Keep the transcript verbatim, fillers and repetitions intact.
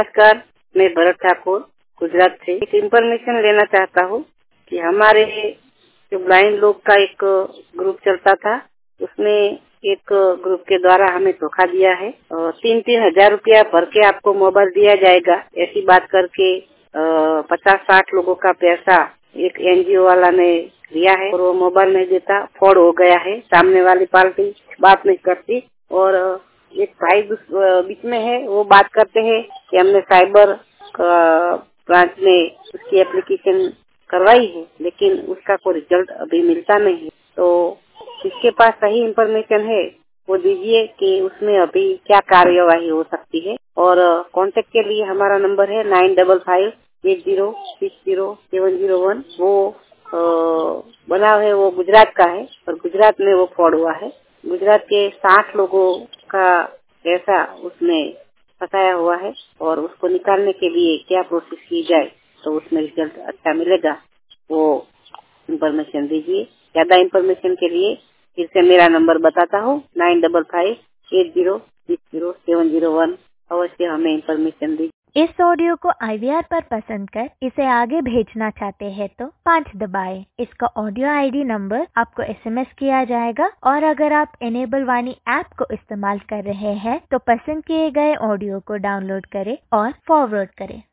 नमस्कार, मैं भरत ठाकुर गुजरात से एक इन्फॉर्मेशन लेना चाहता हूँ कि हमारे जो ब्लाइंड लोग का एक ग्रुप चलता था, उसमें एक ग्रुप के द्वारा हमें धोखा दिया है और तीन तीन हजार रुपया भर के आपको मोबाइल दिया जाएगा, ऐसी बात करके पचास साठ लोगों का पैसा एक एनजीओ वाला ने लिया है और वो मोबाइल नहीं देता, फ्रॉड हो गया है। सामने वाली पार्टी बात नहीं करती और एक भाई बीच में है, वो बात करते हैं कि हमने साइबर ब्रांच में उसकी एप्लीकेशन करवाई है, लेकिन उसका कोई रिजल्ट अभी मिलता नहीं है। तो जिसके पास सही इंफॉर्मेशन है वो दीजिए कि उसमें अभी क्या कार्यवाही हो सकती है। और कांटेक्ट के लिए हमारा नंबर है nine double five eight zero six zero seven zero one. वो बना है, वो गुजरात का है और गुजरात में वो फ्रॉड हुआ है। गुजरात के साठ लोगों का पैसा उसमें फंसाया हुआ है और उसको निकालने के लिए क्या प्रोसेस की जाए तो उसमें रिजल्ट अच्छा मिलेगा, वो इन्फॉर्मेशन दीजिए। ज्यादा इन्फॉर्मेशन के लिए फिर से मेरा नंबर बताता हूँ, nine double five eight zero six zero seven zero one. अवश्य हमें इन्फॉर्मेशन दीजिए। इस ऑडियो को आई वी आर पर पसंद कर इसे आगे भेजना चाहते हैं तो पाँच दबाएं। इसका ऑडियो आईडी नंबर आपको एसएमएस किया जाएगा और अगर आप इनेबल वाणी ऐप को इस्तेमाल कर रहे हैं तो पसंद किए गए ऑडियो को डाउनलोड करें और फॉरवर्ड करें।